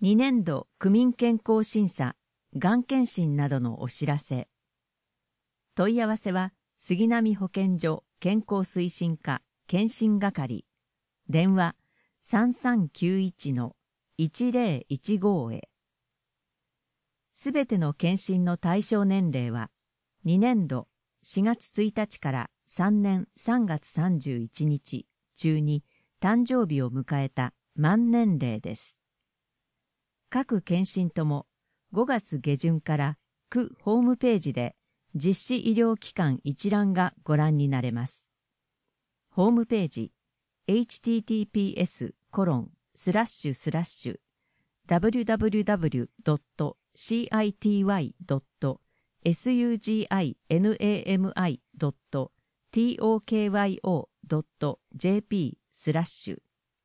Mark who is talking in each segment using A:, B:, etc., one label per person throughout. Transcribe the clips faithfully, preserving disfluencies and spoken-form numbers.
A: にねんど区民健康審査、がん検診などのお知らせ。問い合わせは、杉並保健所健康推進課検診係、電話 さんさんきゅういちのいちぜろいちご へ。すべての検診の対象年齢は、にねんどしがつついたちからさんねんさんがつさんじゅういちにち中に誕生日を迎えた満年齢です。各検診ともごがつげじゅんから区ホームページで実施医療機関一覧がご覧になれます。ホームページ エイチティーティーピーエスコロンスラッシュスラッシュダブリュダブリュダブリュドットシーアイティーワイドットエスユージーアイエヌエーエムアイドットトーキョードットジェーピースラッシュ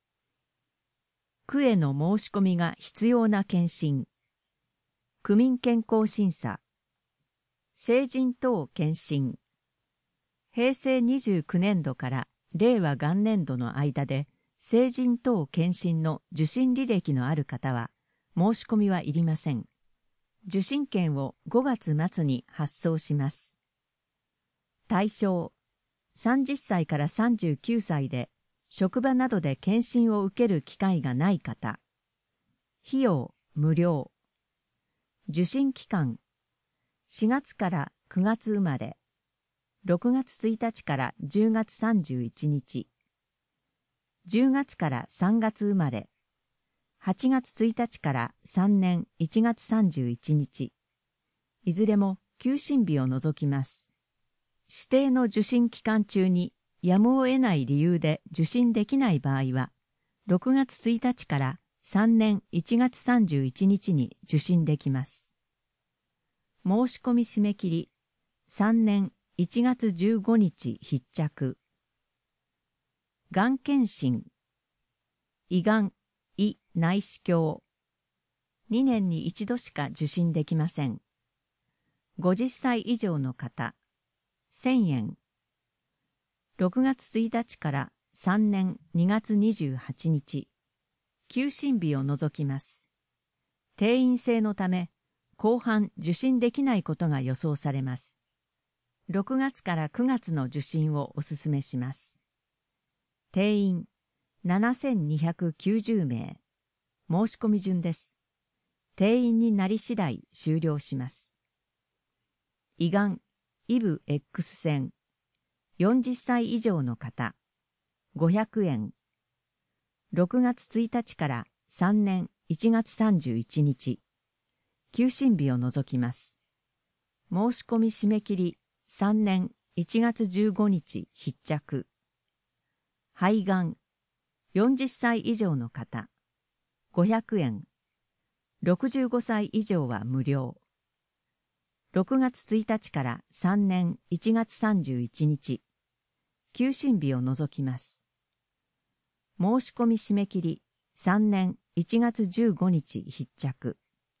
A: 区への申し込みが必要な検診、区民健康審査、成人等検診、へいせいにじゅうきゅうねんどから令和元年度の間で成人等検診の受診履歴のある方は申し込みはいりません。受診券をごがつまつに発送します。対象、さんじゅっさいからさんじゅうきゅうさいで職場などで検診を受ける機会がない方。費用無料。受診期間、しがつからくがつ生まれ、ろくがつついたちからじゅうがつさんじゅういちにち、じゅうがつからさんがつ生まれ、はちがつついたちからさんねんいちがつさんじゅういちにち、いずれも休診日を除きます。指定の受診期間中にやむを得ない理由で受診できない場合は、ろくがつついたちからさんねんいちがつさんじゅういちにちに受診できます。申し込み締め切り、さんねんいちがつじゅうごにち必着。がん検診、胃がん、胃内視鏡。にねんに一度しか受診できません。ごじゅっさい以上の方、せんえん。ろくがつついたちからさんねんにがつにじゅうはちにち、休診日を除きます。定員制のため、後半受診できないことが予想されます。ろくがつからくがつの受診をお勧めします。定員ななせんにひゃくきゅうじゅうめい。申し込み順です。定員になり次第終了します。胃がん、イブ X 線。よんじゅっさい以上の方、ごひゃくえん。ろくがつついたちからさんねんいちがつさんじゅういちにち、休診日を除きます。申し込み締め切りさんねんいちがつじゅうごにち必着。肺がん、よんじゅっさい以上の方、ごひゃくえん。ろくじゅうごさい以上は無料。ろくがつついたちからさんねんいちがつさんじゅういちにち、休診日を除きます。申し込み締め切りさんねんいちがつじゅうごにち必着。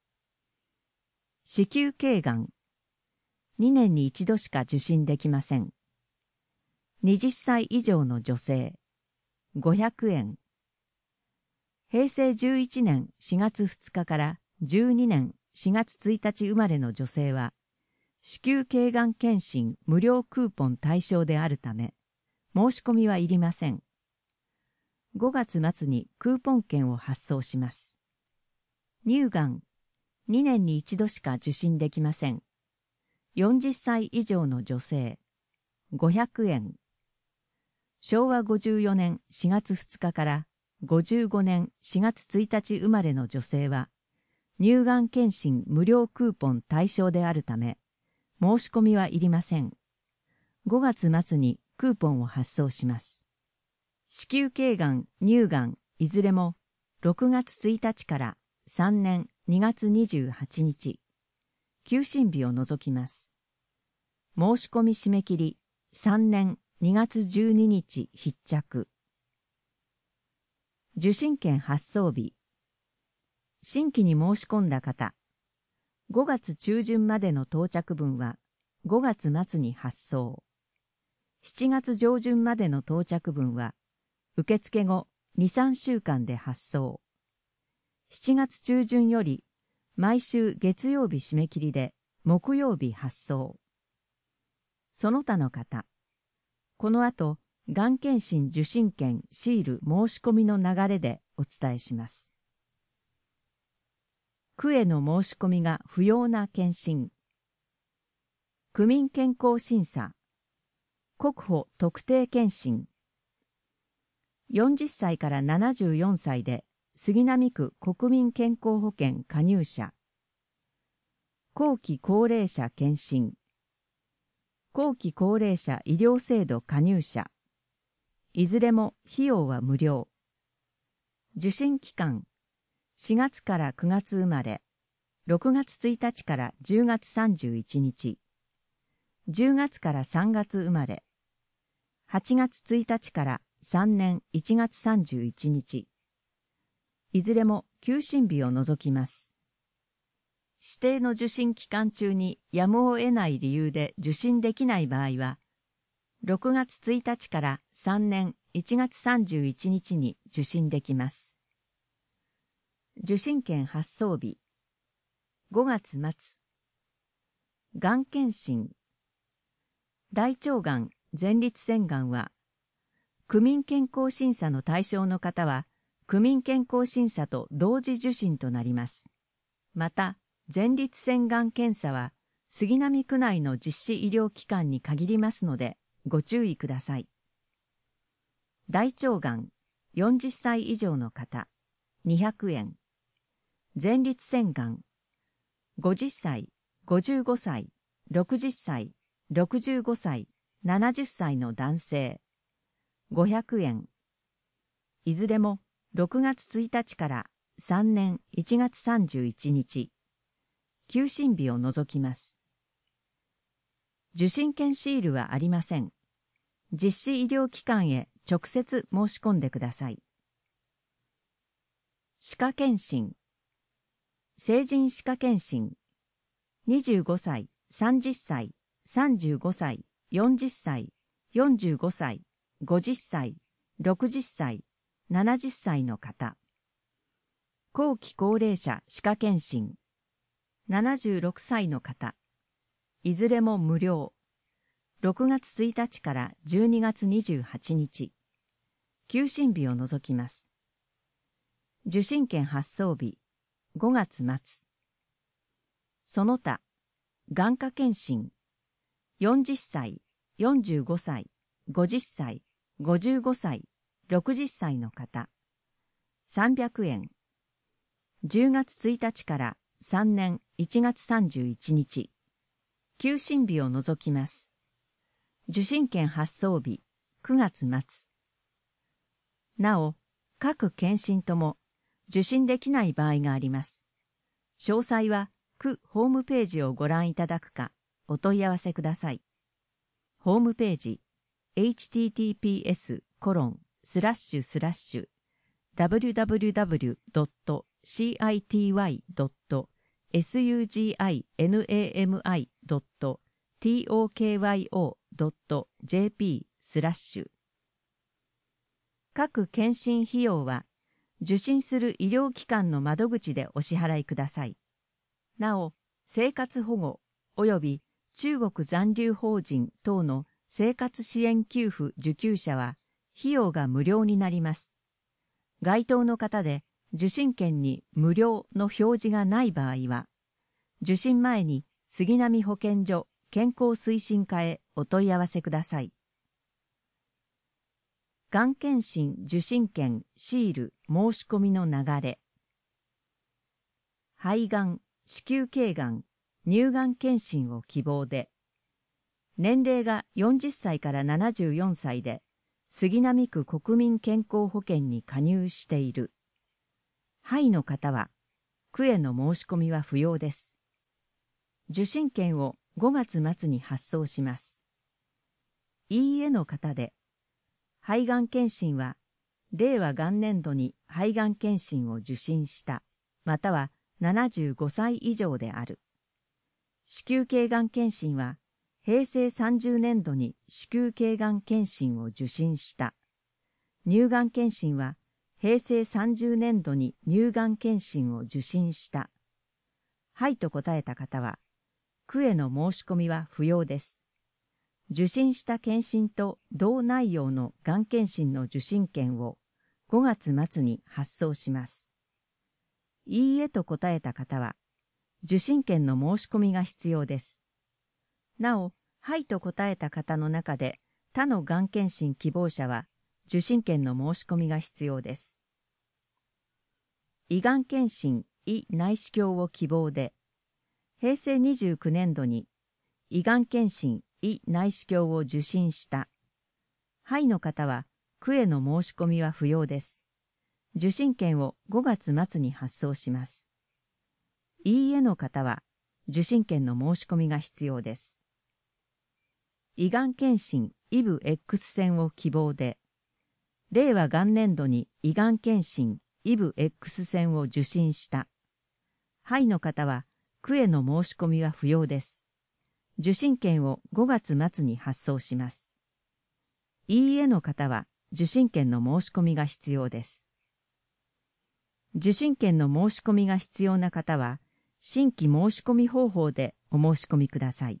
A: 子宮頸がん、にねんに一度しか受診できません。はたち以上の女性、ごひゃくえん。へいせいじゅういちねんしがつふつかからじゅうにねんしがつついたち生まれの女性は、子宮頸がん検診無料クーポン対象であるため、申し込みはいりません。ごがつまつにクーポン券を発送します。乳がん、にねんに一度しか受診できません。よんじゅっさい以上の女性、ごひゃくえん。しょうわごじゅうよねんしがつふつかからごじゅうごねんしがつついたち生まれの女性は、乳がん検診無料クーポン対象であるため、申し込みはいりません。ごがつまつにクーポンを発送します。子宮頸がん、乳がん、いずれもろくがつついたちからさんねんにがつにじゅうはちにち、休診日を除きます。申し込み締め切りさんねんにがつじゅうににち必着。受診券発送日。新規に申し込んだ方、ごがつちゅうじゅんまでの到着分はごがつまつに発送。しちがつじょうじゅんまでの到着分は受付後に、さんしゅうかんで発送。 しちがつ中旬より毎週月曜日締め切りで木曜日発送。その他の方、この後、がん検診受診券シール申し込みの流れでお伝えします。区への申し込みが不要な検診。区民健康審査、国保特定健診。よんじゅっさいからななじゅうよんさいで杉並区国民健康保険加入者。後期高齢者健診。後期高齢者医療制度加入者。いずれも費用は無料。受診期間、しがつからくがつ生まれ、ろくがつついたちからじゅうがつさんじゅういちにち、じゅうがつからさんがつ生まれ、はちがつついたちからさんねんいちがつさんじゅういちにち、いずれも休診日を除きます。指定の受診期間中にやむを得ない理由で受診できない場合は、ろくがつついたちからさんねんいちがつさんじゅういちにちに受診できます。受診券発送日、ごがつまつ。がん検診。大腸がん、前立腺がんは、区民健康審査の対象の方は、区民健康審査と同時受診となります。また、前立腺がん検査は、杉並区内の実施医療機関に限りますので、ご注意ください。大腸がん、よんじゅっさい以上の方、にひゃくえん。前立腺がん、ごじゅっさい、ごじゅうごさい、ろくじゅっさい、ろくじゅうごさい、ななじゅっさいの男性、ごひゃくえん。いずれもろくがつついたちからさんねんいちがつさんじゅういちにち、休診日を除きます。受診券シールはありません。実施医療機関へ直接申し込んでください。歯科検診。成人歯科検診。にじゅうごさい、さんじゅっさい、さんじゅうごさい、よんじゅっさい、よんじゅうごさい、ごじゅっさい、ろくじゅっさい、ななじゅっさいの方。後期高齢者歯科検診。ななじゅうろくさいの方。いずれも無料。ろくがつついたちからじゅうにがつにじゅうはちにち。休診日を除きます。受診券発送日、ごがつまつ。その他、眼科検診。よんじゅっさい、よんじゅうごさい、ごじゅっさい、ごじゅうごさい、ろくじゅっさいの方。さんびゃくえん。じゅうがつついたちからさんねんいちがつさんじゅういちにち。休診日を除きます。受診券発送日、くがつまつ。なお、各検診とも受診できない場合があります。詳細は区ホームページをご覧いただくか、お問い合わせください。ホームページ、エイチティーティーピーエスコロンスラッシュスラッシュダブリュダブリュダブリュドットシーアイティーワイドットエスユージーアイエヌエーエムアイドットトーキョードットジェーピースラッシュ。各検診費用は受診する医療機関の窓口でお支払いください。なお、生活保護及び中国残留邦人等の生活支援給付受給者は費用が無料になります。該当の方で受診券に無料の表示がない場合は、受診前に杉並保健所健康推進課へお問い合わせください。がん検診受診券シール申し込みの流れ。肺がん、子宮頸がん、乳がん検診を希望で、年齢がよんじゅっさいからななじゅうよんさいで、杉並区国民健康保険に加入している。肺の方は、区への申し込みは不要です。受診券をごがつまつに発送します。いいえの方で、肺がん検診は、令和元年度に肺がん検診を受診した、またはななじゅうごさい以上である。子宮頸がん検診は、平成さんじゅうねんどに子宮頸がん検診を受診した。乳がん検診は、 へいせいさんじゅうねんどに乳がん検診を受診した。はいと答えた方は、区への申し込みは不要です。受診した検診と同内容のがん検診の受診券をごがつ末に発送します。いいえと答えた方は、受診券の申し込みが必要です。なお、はいと答えた方の中で他のがん検診希望者は受診券の申し込みが必要です。胃がん検診・胃内視鏡を希望で、へいせいにじゅうきゅうねんどに胃がん検診・胃内視鏡を受診した。はいの方は区への申し込みは不要です。受診券をごがつ末に発送します。いいえの方は受診券の申し込みが必要です。胃がん検診・胃部 X 線を希望で、令和元年度に胃がん検診・胃部 X 線を受診した。はいの方は区への申し込みは不要です。受診券をごがつ末に発送します。いいえの方は受診券の申し込みが必要です。受診券の申し込みが必要な方は、新規申し込み方法でお申し込みください。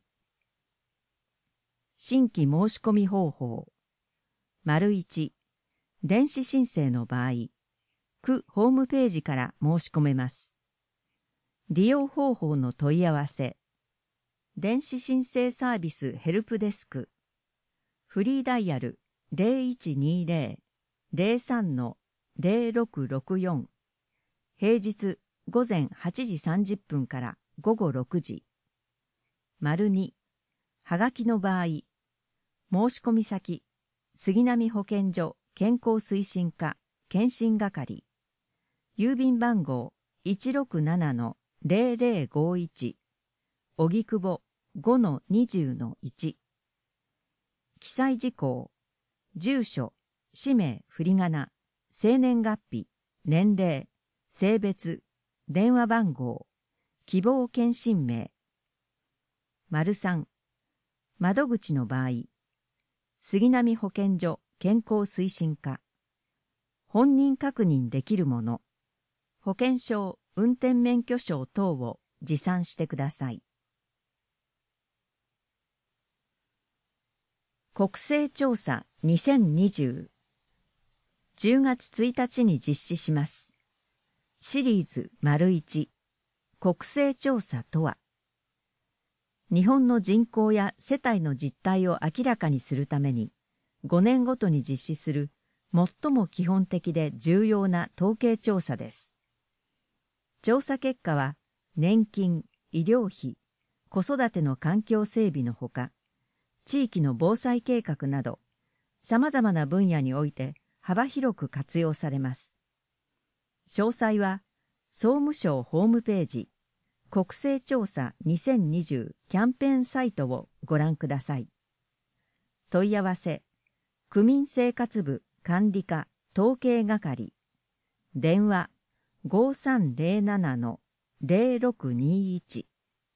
A: 新規申し込み方法。丸いち、電子申請の場合、区ホームページから申し込めます。利用方法の問い合わせ。電子申請サービスヘルプデスク。フリーダイヤル ゼロいちにゼロ ゼロさん ゼロろくろくよん。平日午前はちじさんじゅっぷんから午後ろくじ。丸に、はがきの場合、申込先、杉並保健所健康推進課検診係、郵便番号 いちろくななのゼロゼロごいち、荻窪 ごのにじゅうのいち。記載事項、住所、氏名、振り仮名、生年月日、年齢、性別、電話番号、希望検診名。丸さん、窓口の場合、杉並保健所健康推進課、本人確認できるもの、保険証、運転免許証等を持参してください。国勢調査にせんにじゅう。じゅうがつついたちに実施します。シリーズ いち、国勢調査とは、日本の人口や世帯の実態を明らかにするために、ごねんごとに実施する最も基本的で重要な統計調査です。調査結果は、年金、医療費、子育ての環境整備のほか、地域の防災計画など、様々な分野において幅広く活用されます。詳細は、総務省ホームページ、国勢調査にせんにじゅうキャンペーンサイトをご覧ください。問い合わせ、区民生活部管理課統計係、電話 ごさんゼロななのゼロろくにいち。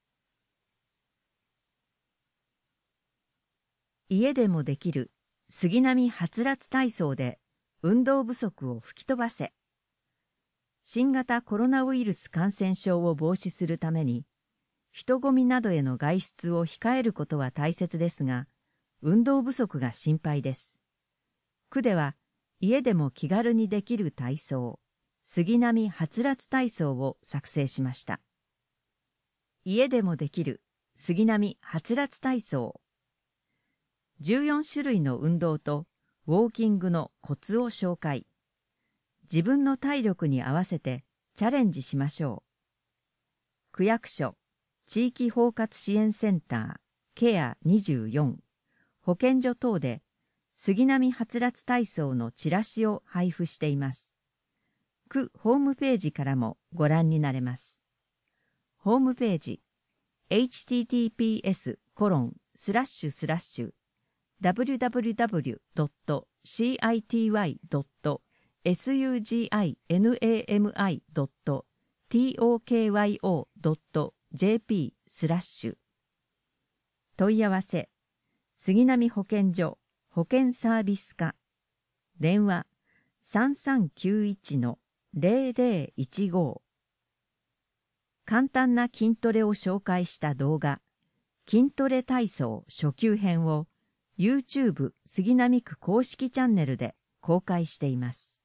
A: 家でもできる杉並はつらつ体操で運動不足を吹き飛ばせ。新型コロナウイルス感染症を防止するために、人混みなどへの外出を控えることは大切ですが、運動不足が心配です。区では、家でも気軽にできる体操、杉並はつらつ体操を作成しました。家でもできる杉並はつらつ体操。じゅうよんしゅるいの運動とウォーキングのコツを紹介。自分の体力に合わせてチャレンジしましょう。区役所、地域包括支援センター、ケアにじゅうよん、保健所等で杉並はつらつ体操のチラシを配布しています。区ホームページからもご覧になれます。ホームページ、エイチティーティーピーエスコロンスラッシュスラッシュダブリュダブリュダブリュドットシーアイティーワイドットスユージーアイエヌエーエムアイドットトーケーワイオードットジェーピースラッシュ。問い合わせ、杉並保健所保健サービス課、電話さんさんきゅういちのゼロゼロいちご。簡単な筋トレを紹介した動画、筋トレ体操初級編を YouTube 杉並区公式チャンネルで公開しています。